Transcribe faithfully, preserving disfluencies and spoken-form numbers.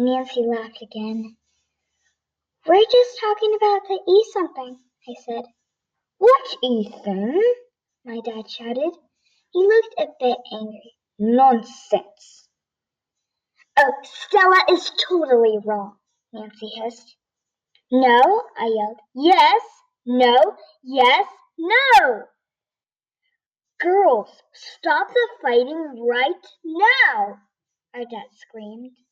Nancy laughed again. We're just talking about the E something, I said. What Ethan? My dad shouted. He looked a bit angry. Nonsense. Oh, Stella is totally wrong, Nancy hissed. No, I yelled. Yes, no, yes, no! Girls, stop the fighting right now, our dad screamed.